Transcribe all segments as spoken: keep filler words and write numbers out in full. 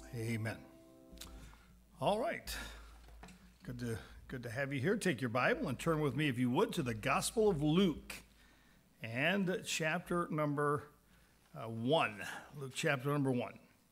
Amen. All right. Good to good to have you here. Take your Bible and turn with me, if you would, to the Gospel of Luke and chapter number uh, one. Luke chapter number one.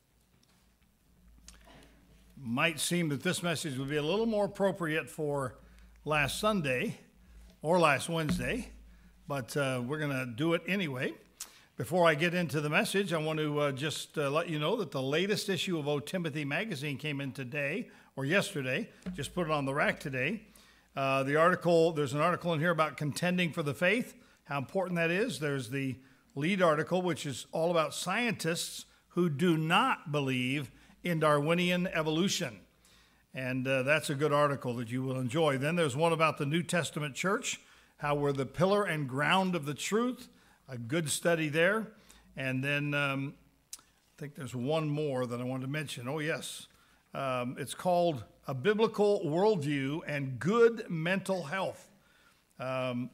Might seem that this message would be a little more appropriate for last Sunday or last Wednesday, but uh, we're going to do it anyway. Before I get into the message, I want to uh, just uh, let you know that the latest issue of O Timothy magazine came in today, or yesterday. Just put it on the rack today. Uh, the article, there's an article in here about contending for the faith, how important that is. There's the lead article, which is all about scientists who do not believe in Darwinian evolution. And uh, that's a good article that you will enjoy. Then there's one about the New Testament church, how we're the pillar and ground of the truth. A good study there. And then um, I think there's one more that I wanted to mention. Oh, yes. Um, it's called A Biblical Worldview and Good Mental Health. Um,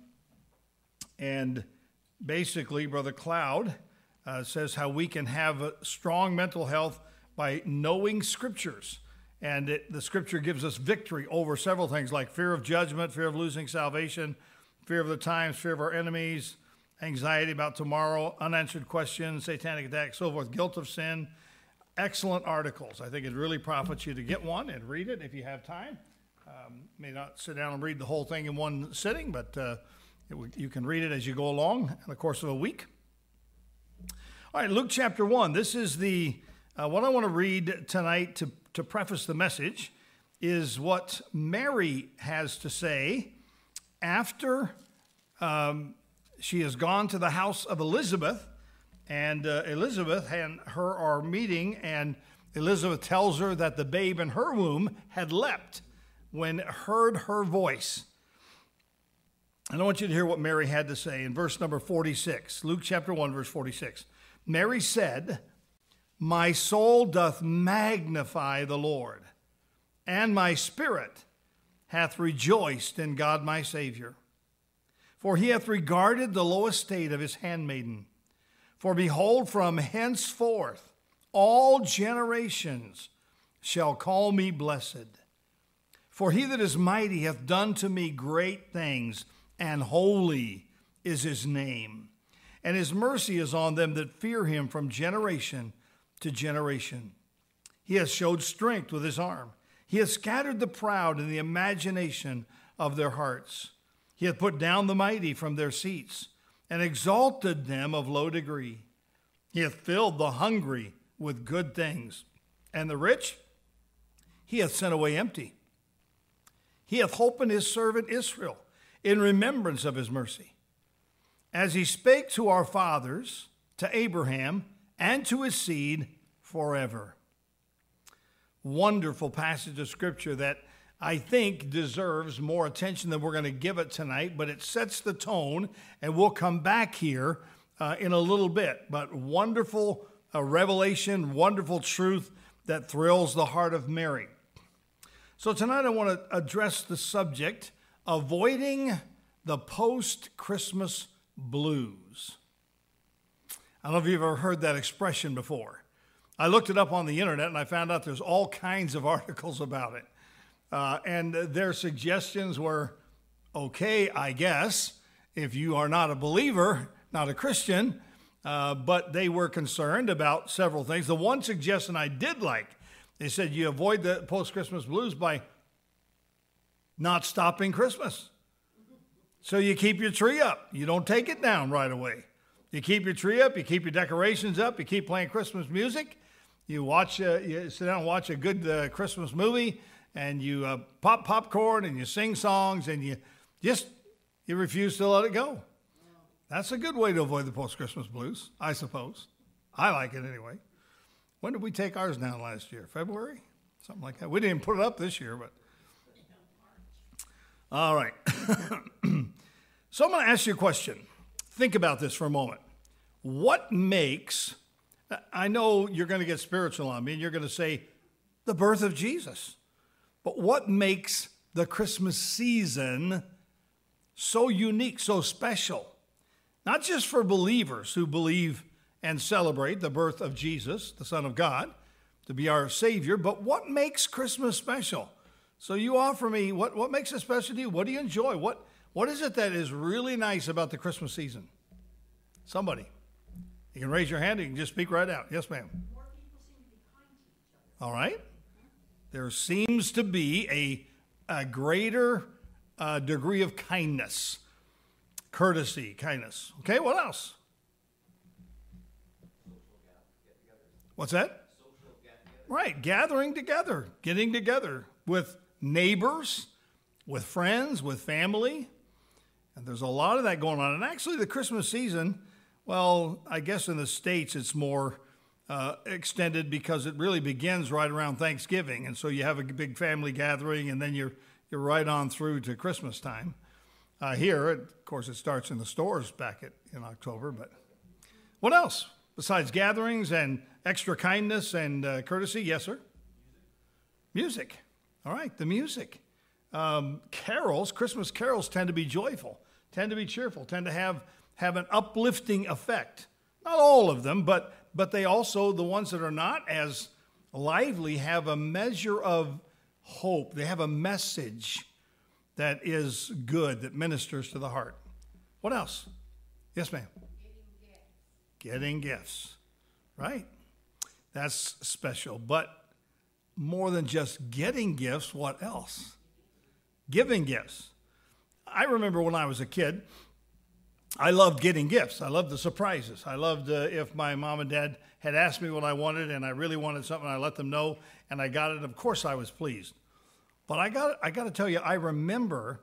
and basically, Brother Cloud uh, says how we can have a strong mental health by knowing scriptures. And it, the scripture gives us victory over several things like fear of judgment, fear of losing salvation, fear of the times, fear of our enemies, anxiety about tomorrow, unanswered questions, satanic attacks, so forth, guilt of sin. Excellent articles. I think it really profits you to get one and read it if you have time. Um, may not sit down and read the whole thing in one sitting, but uh, it, you can read it as you go along in the course of a week. All right, Luke chapter one. This is the, uh, what I want to read tonight to, to preface the message is what Mary has to say after um, she has gone to the house of Elizabeth, and uh, Elizabeth and her are meeting, and Elizabeth tells her that the babe in her womb had leapt when it heard her voice. And I want you to hear what Mary had to say in verse number forty-six, Luke chapter one, verse forty-six. Mary said, "My soul doth magnify the Lord, and my spirit hath rejoiced in God my Savior. For he hath regarded the low estate of his handmaiden. For behold, from henceforth all generations shall call me blessed. For he that is mighty hath done to me great things, and holy is his name. And his mercy is on them that fear him from generation to generation. He hath showed strength with his arm. He hath scattered the proud in the imagination of their hearts. He hath put down the mighty from their seats, and exalted them of low degree. He hath filled the hungry with good things, and the rich he hath sent away empty. He hath holpen his servant Israel in remembrance of his mercy, as he spake to our fathers, to Abraham, and to his seed forever." Wonderful passage of scripture that I think deserves more attention than we're going to give it tonight, but it sets the tone, and we'll come back here uh, in a little bit. But wonderful uh, revelation, wonderful truth that thrills the heart of Mary. So tonight I want to address the subject, avoiding the post-Christmas blues. I don't know if you've ever heard that expression before. I looked it up on the internet, and I found out there's all kinds of articles about it. Uh, and their suggestions were, okay, I guess, if you are not a believer, not a Christian, uh, but they were concerned about several things. The one suggestion I did like, they said you avoid the post-Christmas blues by not stopping Christmas. So you keep your tree up. You don't take it down right away. You keep your tree up, you keep your decorations up, you keep playing Christmas music, you watch, uh, you sit down and watch a good uh, Christmas movie, and you uh, pop popcorn, and you sing songs, and you just, you refuse to let it go. That's a good way to avoid the post-Christmas blues, I suppose. I like it anyway. When did we take ours down last year? February? Something like that. We didn't put it up this year, but. All right. So I'm going to ask you a question. Think about this for a moment. What makes, I know you're going to get spiritual on me, and you're going to say, the birth of Jesus. But what makes the Christmas season so unique, so special? Not just for believers who believe and celebrate the birth of Jesus, the Son of God, to be our Savior. But what makes Christmas special? So you offer me, what, what makes it special to you? What do you enjoy? What, what is it that is really nice about the Christmas season? Somebody. You can raise your hand. You can just speak right out. Yes, ma'am. More people seem to be kind to each other. All right. There seems to be a, a greater uh, degree of kindness, courtesy, kindness. Okay, what else? What's that? Right, gathering together, getting together with neighbors, with friends, with family. And there's a lot of that going on. And actually the Christmas season, well, I guess in the States it's more uh, extended because it really begins right around Thanksgiving. And so you have a big family gathering and then you're, you're right on through to Christmas time. Uh, here, it, of course, it starts in the stores back at, in October. But what else besides gatherings and extra kindness and uh, courtesy? Yes, sir? Music. Music. All right, the music. Um, carols, Christmas carols tend to be joyful, tend to be cheerful, tend to have, have an uplifting effect. Not all of them, but, but they also, the ones that are not as lively, have a measure of hope. They have a message that is good, that ministers to the heart. What else? Yes, ma'am. Getting gifts. Getting gifts. Right. That's special. But more than just getting gifts, what else? Giving gifts. I remember when I was a kid, I loved getting gifts. I loved the surprises. I loved uh, if my mom and dad had asked me what I wanted and I really wanted something, I let them know and I got it. Of course I was pleased. But I got I got to tell you, I remember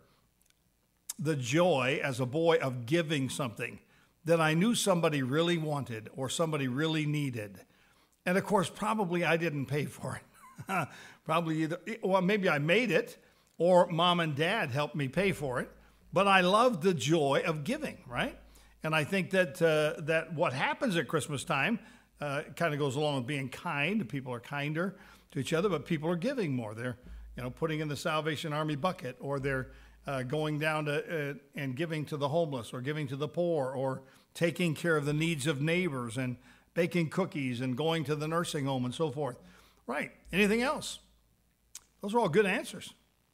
the joy as a boy of giving something that I knew somebody really wanted or somebody really needed. And of course, probably I didn't pay for it. Probably either, well, maybe I made it or mom and dad helped me pay for it. But I love the joy of giving, right? And I think that uh, that what happens at Christmas time uh, kind of goes along with being kind. People are kinder to each other, but people are giving more. They're, you know, putting in the Salvation Army bucket, or they're uh, going down to uh, and giving to the homeless, or giving to the poor, or taking care of the needs of neighbors, and baking cookies, and going to the nursing home, and so forth. Right. Anything else? Those are all good answers.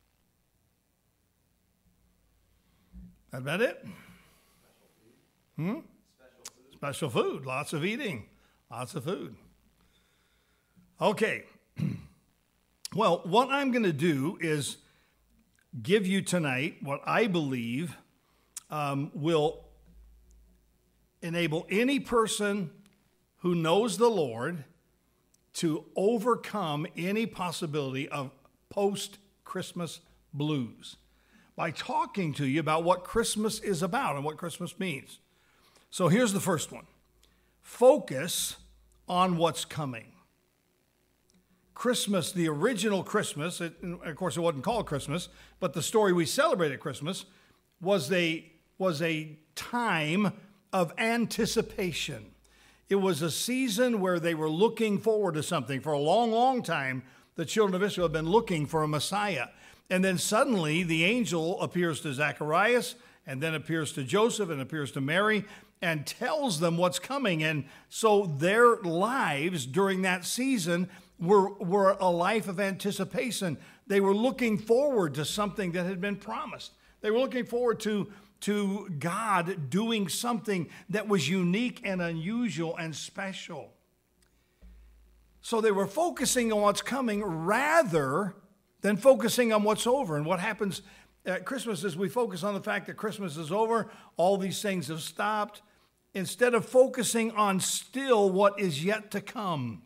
That about it? Hmm? Special food. Lots of eating. Lots of food. Okay. Well, what I'm going to do is give you tonight what I believe um, will enable any person who knows the Lord to overcome any possibility of post-Christmas blues by talking to you about what Christmas is about and what Christmas means. So here's the first one. Focus on what's coming. Christmas, the original Christmas, it, of course it wasn't called Christmas, but the story we celebrate at Christmas was a, was a time of anticipation. It was a season where they were looking forward to something. For a long, long time, the children of Israel have been looking for a Messiah. And then suddenly the angel appears to Zacharias, and then appears to Joseph, and appears to Mary, and tells them what's coming. And so their lives during that season were, were a life of anticipation. They were looking forward to something that had been promised. They were looking forward to, to God doing something that was unique and unusual and special. So they were focusing on what's coming rather than focusing on what's over. And what happens at Christmas is we focus on the fact that Christmas is over, all these things have stopped, instead of focusing on still what is yet to come.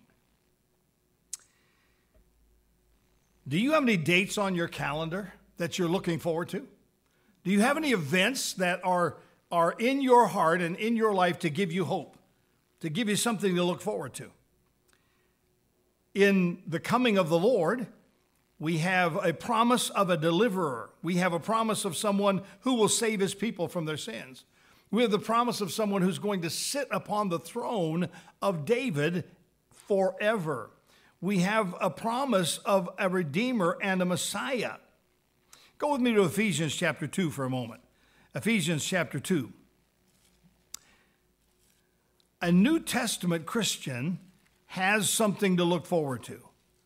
Do you have any dates on your calendar that you're looking forward to? Do you have any events that are, are in your heart and in your life to give you hope, to give you something to look forward to? In the coming of the Lord, we have a promise of a deliverer. We have a promise of someone who will save his people from their sins. We have the promise of someone who's going to sit upon the throne of David forever. We have a promise of a Redeemer and a Messiah. Go with me to Ephesians chapter two for a moment. Ephesians chapter two. A New Testament Christian has something to look forward to.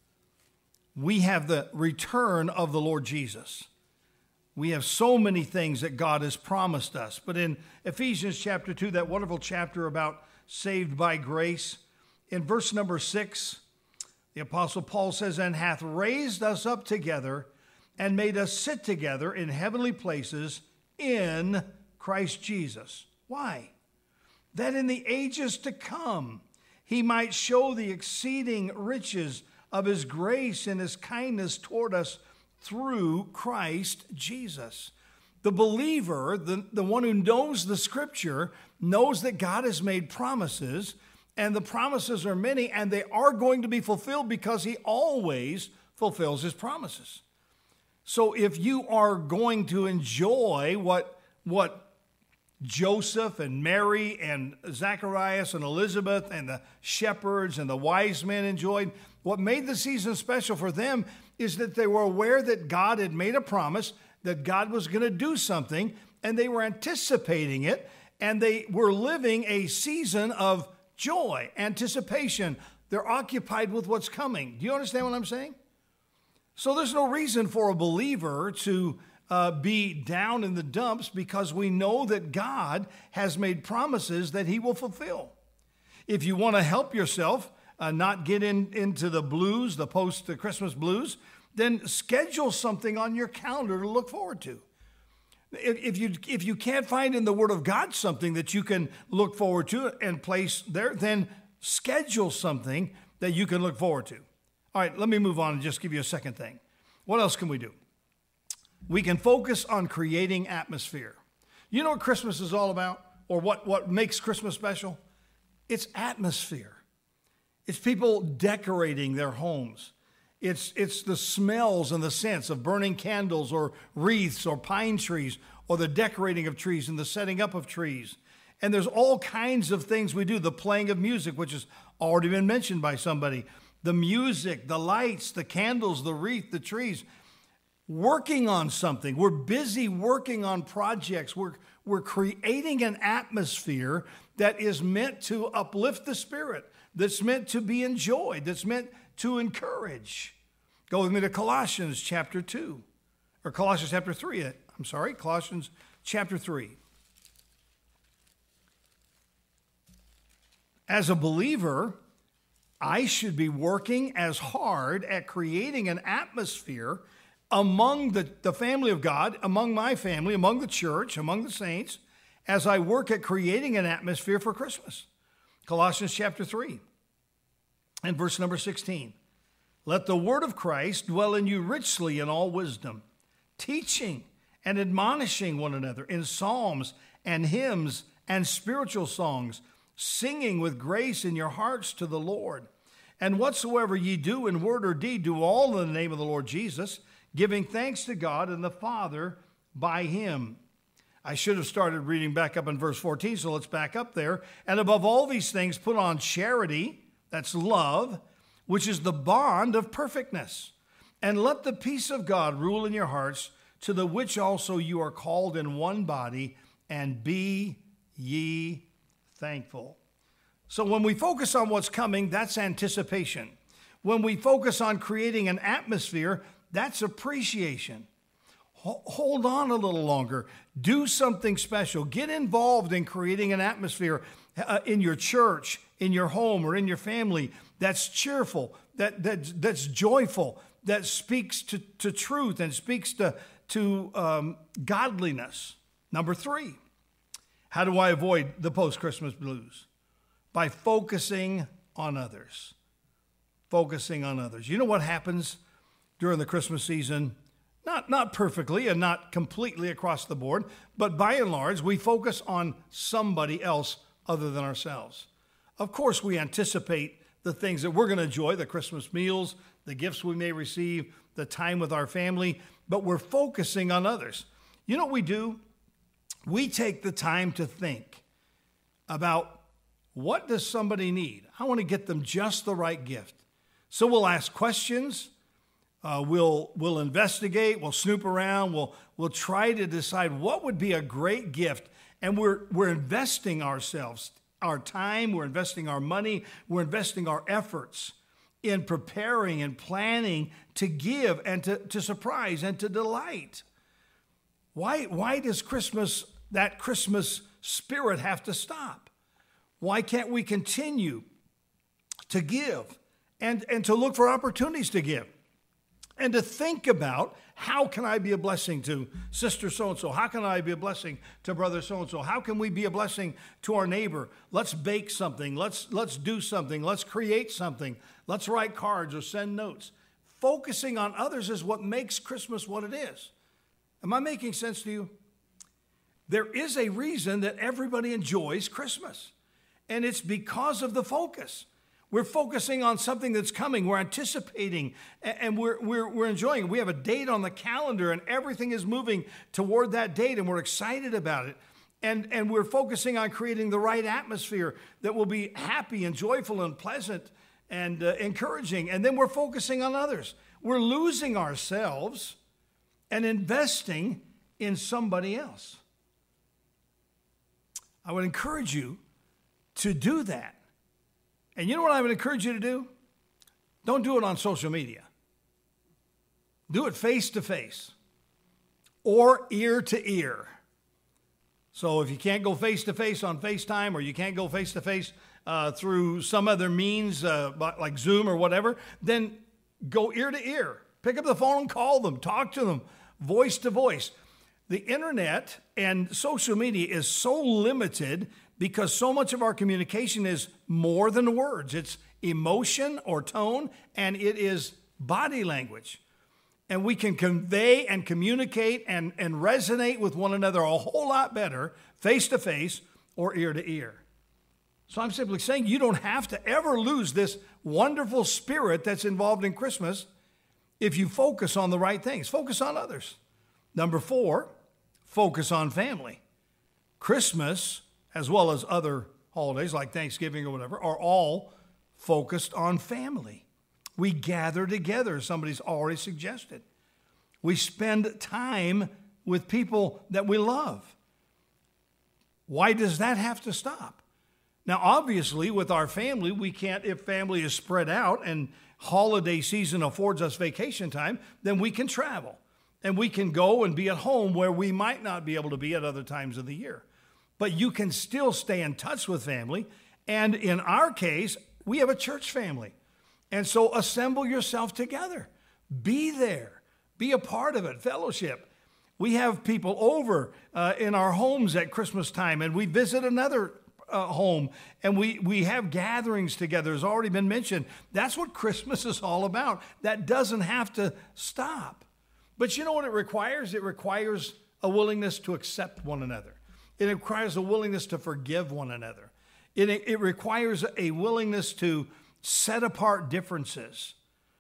We have the return of the Lord Jesus. We have so many things that God has promised us. But in Ephesians chapter two, that wonderful chapter about saved by grace, in verse number six, the Apostle Paul says, and hath raised us up together and made us sit together in heavenly places in Christ Jesus. Why? That in the ages to come he might show the exceeding riches of his grace and his kindness toward us through Christ Jesus. The believer, the, the one who knows the scripture, knows that God has made promises, and the promises are many, and they are going to be fulfilled because he always fulfills his promises. So if you are going to enjoy what, what Joseph and Mary and Zacharias and Elizabeth and the shepherds and the wise men enjoyed, what made the season special for them is that they were aware that God had made a promise, that God was going to do something, and they were anticipating it, and they were living a season of joy, anticipation. They're occupied with what's coming. Do you understand what I'm saying? So there's no reason for a believer to uh, be down in the dumps, because we know that God has made promises that he will fulfill. If you want to help yourself uh, not get in, into the blues, the post-Christmas blues, then schedule something on your calendar to look forward to. If, if you if you can't find in the Word of God something that you can look forward to and place there, then schedule something that you can look forward to. All right, let me move on and just give you a second thing. What else can we do? We can focus on creating atmosphere. You know what Christmas is all about, or what, what makes Christmas special? It's atmosphere. It's people decorating their homes. It's, it's the smells and the scents of burning candles or wreaths or pine trees, or the decorating of trees and the setting up of trees. And there's all kinds of things we do. The playing of music, which has already been mentioned by somebody. The music, the lights, the candles, the wreath, the trees. Working on something. We're busy working on projects. We're, we're creating an atmosphere that is meant to uplift the spirit, that's meant to be enjoyed, that's meant to encourage. Go with me to Colossians chapter two, or Colossians chapter three. I'm sorry, Colossians chapter three. As a believer, I should be working as hard at creating an atmosphere among the, the family of God, among my family, among the church, among the saints, as I work at creating an atmosphere for Christmas. Colossians chapter three and verse number sixteen. Let the word of Christ dwell in you richly in all wisdom, teaching and admonishing one another in psalms and hymns and spiritual songs, singing with grace in your hearts to the Lord. And whatsoever ye do in word or deed, do all in the name of the Lord Jesus, giving thanks to God and the Father by him. I should have started reading back up in verse fourteen, so let's back up there. And above all these things, put on charity, that's love, which is the bond of perfectness. And let the peace of God rule in your hearts, to the which also you are called in one body, and be ye thankful. So when we focus on what's coming, that's anticipation. When we focus on creating an atmosphere, that's appreciation. Hold on a little longer. Do something special. Get involved in creating an atmosphere uh, in your church, in your home, or in your family that's cheerful, that, that that's joyful, that speaks to, to truth and speaks to, to um, godliness. Number three, how do I avoid the post-Christmas blues? By focusing on others. Focusing on others. You know what happens during the Christmas season? Not, not perfectly and not completely across the board, but by and large, we focus on somebody else other than ourselves. Of course, we anticipate the things that we're going to enjoy, the Christmas meals, the gifts we may receive, the time with our family, but we're focusing on others. You know what we do? We take the time to think about, what does somebody need? I want to get them just the right gift. So we'll ask questions. Uh, we'll we'll investigate, we'll snoop around, we'll we'll try to decide what would be a great gift, and we're we're investing ourselves our time, we're investing our money, we're investing our efforts in preparing and planning to give and to, to surprise and to delight. Why, why does Christmas, that Christmas spirit have to stop? Why can't we continue to give and, and to look for opportunities to give and to think about how can I be a blessing to sister so-and-so? How can I be a blessing to brother so-and-so? How can we be a blessing to our neighbor? Let's bake something. Let's, let's do something. Let's create something. Let's write cards or send notes. Focusing on others is what makes Christmas what it is. Am I making sense to you? There is a reason that everybody enjoys Christmas, and it's because of the focus. We're focusing on something that's coming. We're anticipating, and we're, we're, we're enjoying it. We have a date on the calendar, and everything is moving toward that date, and we're excited about it. And, and we're focusing on creating the right atmosphere that will be happy and joyful and pleasant and uh, encouraging. And then we're focusing on others. We're losing ourselves and investing in somebody else. I would encourage you to do that. And you know what I would encourage you to do? Don't do it on social media. Do it face to face or ear to ear. So if you can't go face to face on FaceTime, or you can't go face to face through some other means uh, like Zoom or whatever, then go ear to ear. Pick up the phone and call them. Talk to them voice to voice. The internet and social media is so limited because so much of our communication is more than words. It's emotion or tone, and it is body language. And we can convey and communicate and, and resonate with one another a whole lot better face-to-face or ear-to-ear. So I'm simply saying you don't have to ever lose this wonderful spirit that's involved in Christmas if you focus on the right things. Focus on others. Number four, focus on family. Christmas, as well as other holidays like Thanksgiving or whatever, are all focused on family. We gather together, somebody's already suggested. We spend time with people that we love. Why does that have to stop? Now, obviously, with our family, we can't, if family is spread out and holiday season affords us vacation time, then we can travel. And we can go and be at home where we might not be able to be at other times of the year. But you can still stay in touch with family. And in our case, we have a church family. And so assemble yourself together. Be there. Be a part of it. Fellowship. We have people over uh, in our homes at Christmas time, and we visit another uh, home, and we, we have gatherings together. It's already been mentioned. That's what Christmas is all about. That doesn't have to stop. But you know what it requires? It requires a willingness to accept one another. It requires a willingness to forgive one another. It, it requires a willingness to set apart differences,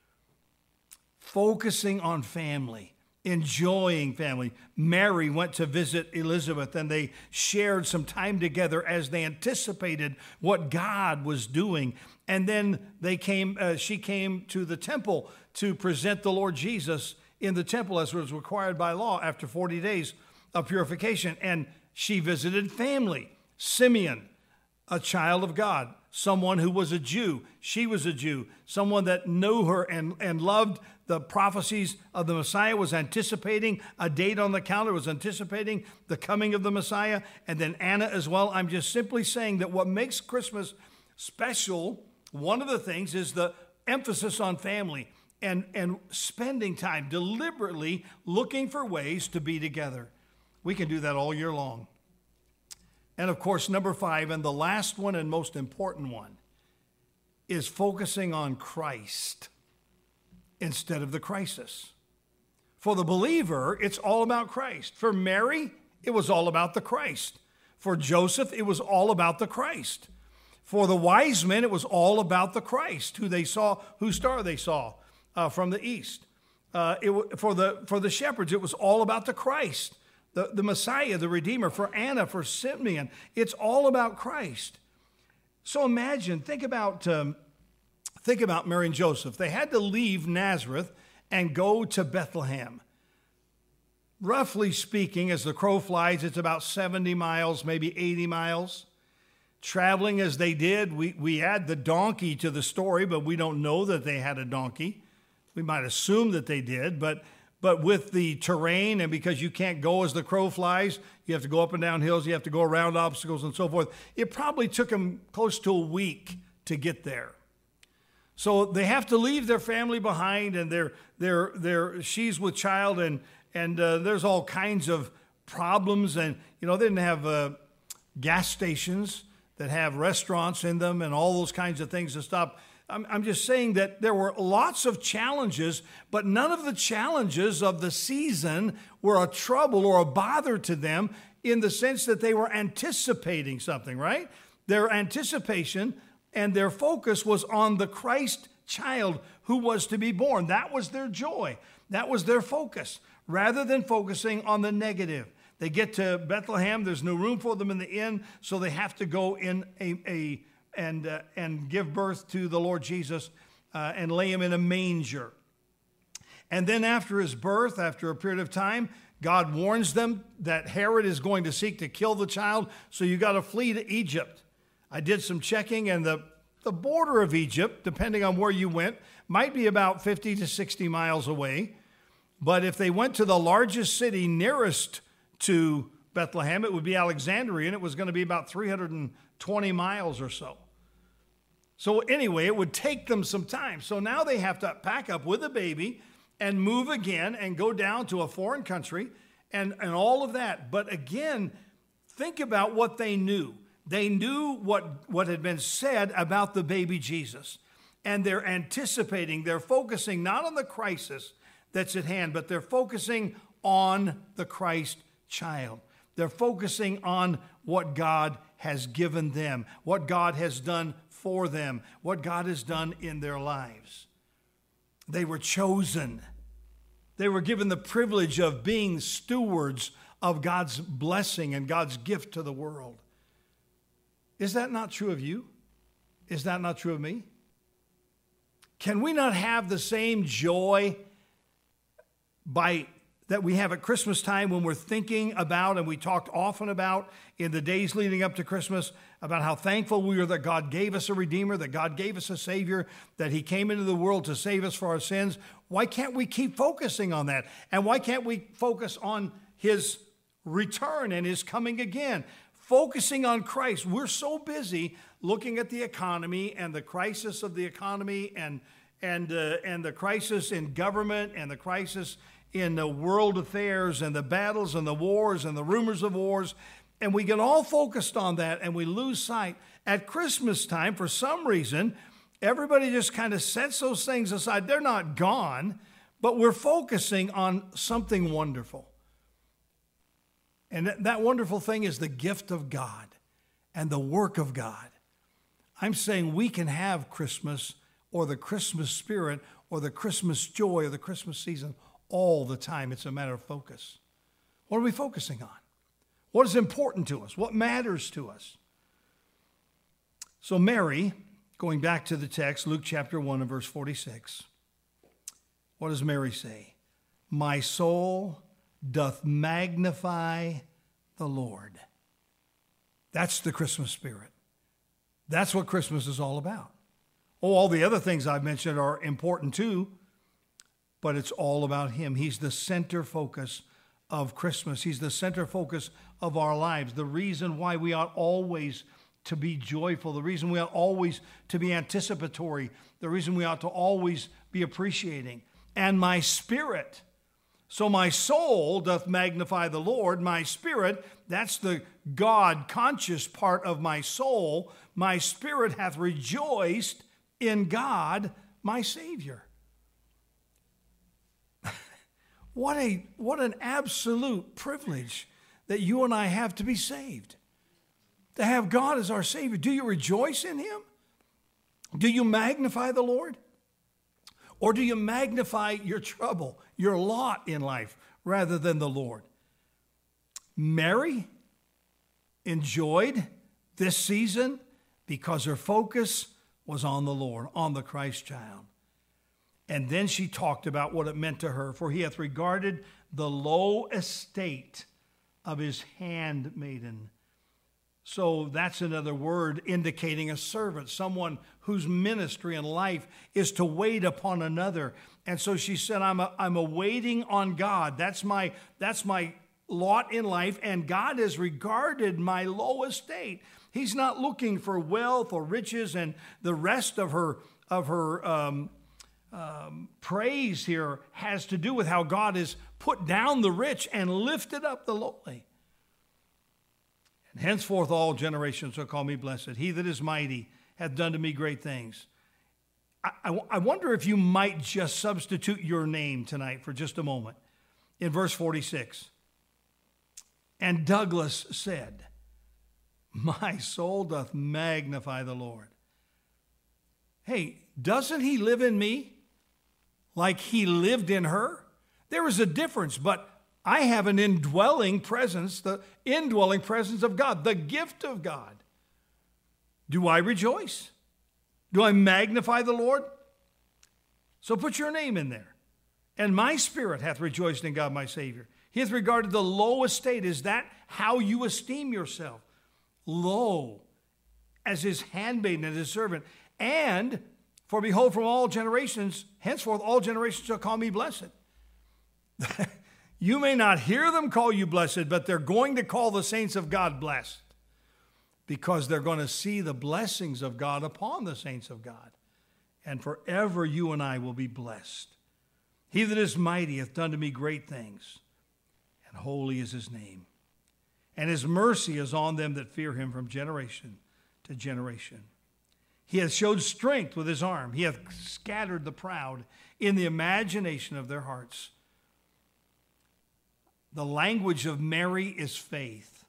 focusing on family, enjoying family. Mary went to visit Elizabeth, and they shared some time together as they anticipated what God was doing. And then they came. Uh, she came to the temple to present the Lord Jesus in the temple as was required by law after forty days of purification. And she visited family. Simeon, a child of God, someone who was a Jew. She was a Jew, someone that knew her and, and loved the prophecies of the Messiah, was anticipating a date on the calendar, was anticipating the coming of the Messiah. And then Anna as well. I'm just simply saying that what makes Christmas special, one of the things is the emphasis on family and, and spending time, deliberately looking for ways to be together. We can do that all year long. And of course, number five, and the last one and most important one, is focusing on Christ instead of the crisis. For the believer, it's all about Christ. For Mary, it was all about the Christ. For Joseph, it was all about the Christ. For the wise men, it was all about the Christ, who they saw, whose star they saw uh, from the east. Uh, it, for the for the shepherds, it was all about the Christ. The, the Messiah, the Redeemer. For Anna, for Simeon, it's all about Christ. So imagine, think about, um, think about Mary and Joseph. They had to leave Nazareth and go to Bethlehem. Roughly speaking, as the crow flies, it's about seventy miles, maybe eighty miles. traveling as they did. We, we add the donkey to the story, but we don't know that they had a donkey. We might assume that they did, but but with the terrain, and because you can't go as the crow flies, you have to go up and down hills, you have to go around obstacles and so forth. It probably took them close to a week to get there. So they have to leave their family behind, and they're, they're, they're, she's with child, and, and uh, there's all kinds of problems. And, you know, they didn't have uh, gas stations that have restaurants in them and all those kinds of things to stop. I'm, I'm just saying that there were lots of challenges, but none of the challenges of the season were a trouble or a bother to them, in the sense that they were anticipating something, right? Their anticipation and their focus was on the Christ child who was to be born. That was their joy. That was their focus, rather than focusing on the negative. They get to Bethlehem. There's no room for them in the inn, so they have to go in a, a and uh, and give birth to the Lord Jesus uh, and lay him in a manger. And then after his birth, after a period of time, God warns them that Herod is going to seek to kill the child, so you got to flee to Egypt. I did some checking, and the, the border of Egypt, depending on where you went, might be about fifty to sixty miles away. But if they went to the largest city nearest to Bethlehem, it would be Alexandria, and it was going to be about three hundred twenty miles or so. So anyway, it would take them some time. So now they have to pack up with a baby and move again and go down to a foreign country and, and all of that. But again, think about what they knew. They knew what, what had been said about the baby Jesus. And they're anticipating, they're focusing not on the crisis that's at hand, but they're focusing on the Christ child. They're focusing on what God has given them, what God has done for them, what God has done in their lives. They were chosen. They were given the privilege of being stewards of God's blessing and God's gift to the world. Is that not true of you? Is that not true of me? Can we not have the same joy by that we have at Christmas time, when we're thinking about, and we talked often about in the days leading up to Christmas, about how thankful we are that God gave us a Redeemer, that God gave us a Savior, that he came into the world to save us for our sins? Why can't we keep focusing on that? And why can't we focus on his return and his coming again? Focusing on Christ. We're so busy looking at the economy and the crisis of the economy, and, and, uh, and the crisis in government, and the crisis in the world affairs, and the battles and the wars and the rumors of wars. And we get all focused on that, and we lose sight. At Christmas time, for some reason, everybody just kind of sets those things aside. They're not gone, but we're focusing on something wonderful. And that, that wonderful thing is the gift of God and the work of God. I'm saying we can have Christmas, or the Christmas spirit, or the Christmas joy, or the Christmas season all the time. It's a matter of focus. What are we focusing on? What is important to us? What matters to us? So Mary, going back to the text, Luke chapter one and verse forty-six, what does Mary say? My soul doth magnify the Lord. That's the Christmas spirit. That's what Christmas is all about. Oh, all the other things I've mentioned are important too, but it's all about him. He's the center focus of Christmas. He's the center focus of our lives. The reason why we ought always to be joyful, the reason we ought always to be anticipatory, the reason we ought to always be appreciating. And my spirit, so my soul doth magnify the Lord. My spirit, that's the God-conscious part of my soul. My spirit hath rejoiced in God, my Savior. What a what an absolute privilege that you and I have to be saved, to have God as our Savior. Do you rejoice in him? Do you magnify the Lord? Or do you magnify your trouble, your lot in life, rather than the Lord? Mary enjoyed this season because her focus was on the Lord, on the Christ child. And then she talked about what it meant to her. For he hath regarded the low estate of his handmaiden. So that's another word indicating a servant, someone whose ministry in life is to wait upon another. And so she said, I'm a, I'm a waiting on God. That's my, that's my lot in life, and God has regarded my low estate. He's not looking for wealth or riches, and the rest of her, of her um, um, praise here has to do with how God has put down the rich and lifted up the lowly. And henceforth all generations shall call me blessed. He that is mighty hath done to me great things. I, I, I wonder if you might just substitute your name tonight for just a moment. In verse forty-six, and Douglas said, my soul doth magnify the Lord. Hey, doesn't he live in me like he lived in her? There is a difference, but I have an indwelling presence, the indwelling presence of God, the gift of God. Do I rejoice? Do I magnify the Lord? So put your name in there. And my spirit hath rejoiced in God my Savior. He hath regarded the low estate. Is that how you esteem yourself? Low, as his handmaiden and his servant. And, for behold, from all generations, henceforth all generations shall call me blessed. You may not hear them call you blessed, but they're going to call the saints of God blessed, because they're going to see the blessings of God upon the saints of God. And forever you and I will be blessed. He that is mighty hath done to me great things, and holy is his name. And his mercy is on them that fear him from generation to generation. He hath showed strength with his arm. He hath scattered the proud in the imagination of their hearts. The language of Mary is faith.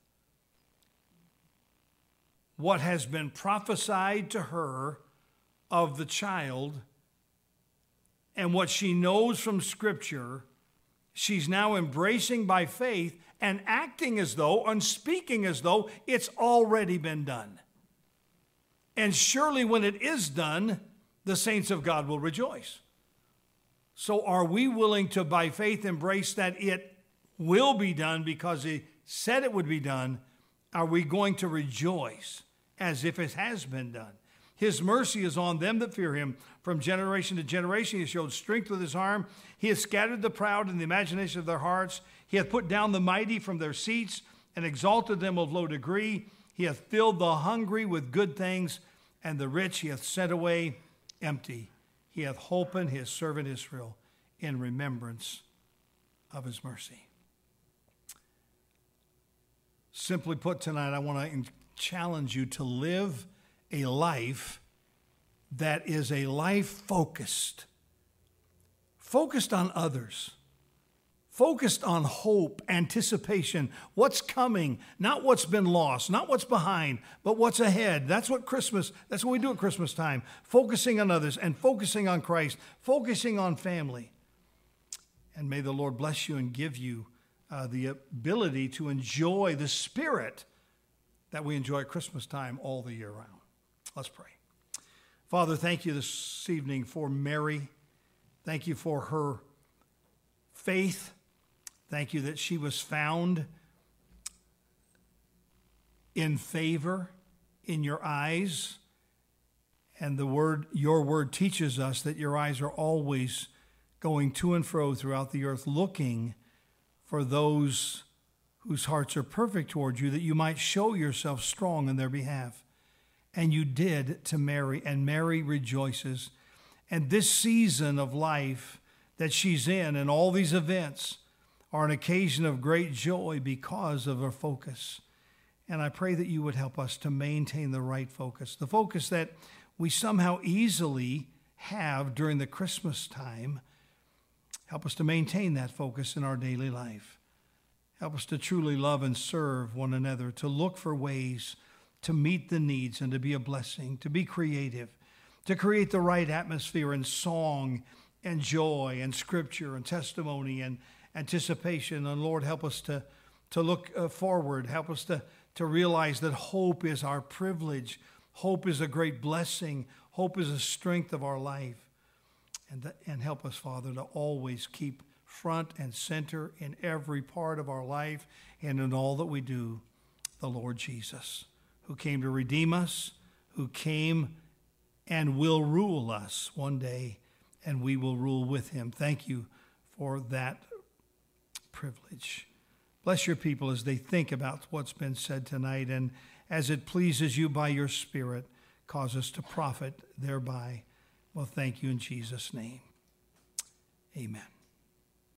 What has been prophesied to her of the child and what she knows from Scripture, she's now embracing by faith and acting as though, and speaking as though it's already been done. And surely when it is done, the saints of God will rejoice. So are we willing to, by faith, embrace that it will be done because he said it would be done? Are we going to rejoice as if it has been done? His mercy is on them that fear him from generation to generation. He has showed strength with his arm. He has scattered the proud in the imagination of their hearts. He hath put down the mighty from their seats and exalted them of low degree. He hath filled the hungry with good things, and the rich he hath sent away empty. He hath holpen his servant Israel in remembrance of his mercy. Simply put, tonight I want to challenge you to live a life that is a life focused, focused on others, focused on hope, anticipation, what's coming, not what's been lost, not what's behind, but what's ahead. That's what Christmas, that's what we do at Christmas time, focusing on others and focusing on Christ, focusing on family. And may the Lord bless you and give you uh, the ability to enjoy the spirit that we enjoy at Christmas time all the year round. Let's pray. Father, thank you this evening for Mary. Thank you for her faith. Thank you that she was found in favor in your eyes. And the word, your word teaches us that your eyes are always going to and fro throughout the earth, looking for those whose hearts are perfect toward you, that you might show yourself strong in their behalf. And you did to Mary, and Mary rejoices. And this season of life that she's in and all these events are an occasion of great joy because of her focus. And I pray that you would help us to maintain the right focus, the focus that we somehow easily have during the Christmas time. Help us to maintain that focus in our daily life. Help us to truly love and serve one another, to look for ways to meet the needs and to be a blessing, to be creative, to create the right atmosphere in song and joy and scripture and testimony and anticipation. And Lord, help us to, to look uh, forward. Help us to, to realize that hope is our privilege. Hope is a great blessing. Hope is a strength of our life. And, th- and help us, Father, to always keep front and center in every part of our life and in all that we do, the Lord Jesus. who came to redeem us, who came and will rule us one day, and we will rule with him. Thank you for that privilege. Bless your people as they think about what's been said tonight, and as it pleases you by your Spirit, cause us to profit thereby. Well, thank you in Jesus' name. Amen.